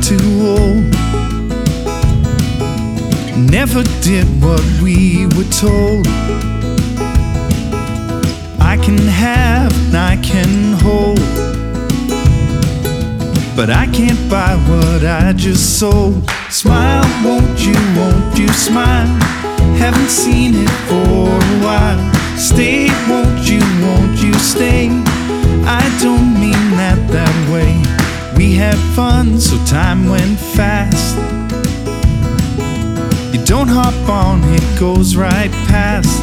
too old. Never did what we were told. I can have and I can hold, but I can't buy what I just sold. Smile, won't you smile? Haven't seen it for a while. Stay, won't you stay? I don't mean that way. We had fun, so time went fast. You don't hop on, it goes right past.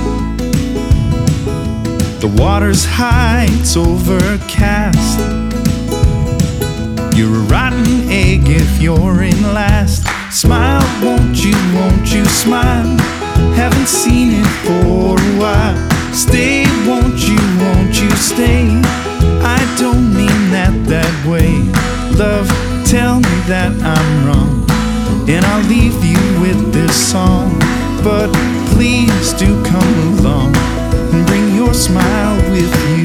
The water's high, it's overcast. You're a rotten egg if you're in last. Smile, won't you smile? Haven't seen it for a while. Stay, won't you stay? I don't mean that way. Love, tell me that I'm wrong, and I'll leave you with this song. But please do come along and bring your smile with you.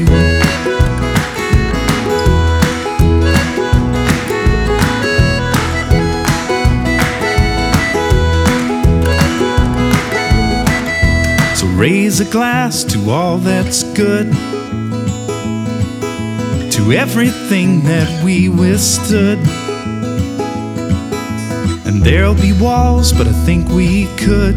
So raise a glass to all that's good, to everything that we withstood. And there'll be walls, but I think we could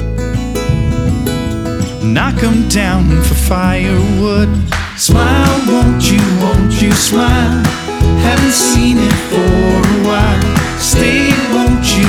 knock them down for firewood. Smile, won't you smile? Haven't seen it for a while. Stay, won't